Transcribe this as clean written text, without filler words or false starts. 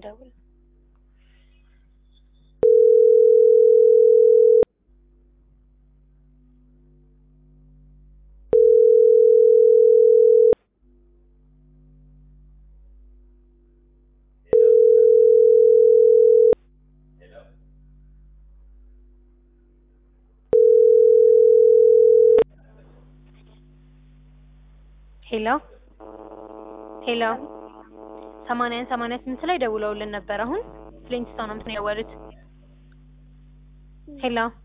እንደውል ሄሎ ሄሎ 88 ላይ ደውለውልን ነበር አሁን ፍሊንትስቶን ነው ያወሩት ሄሎ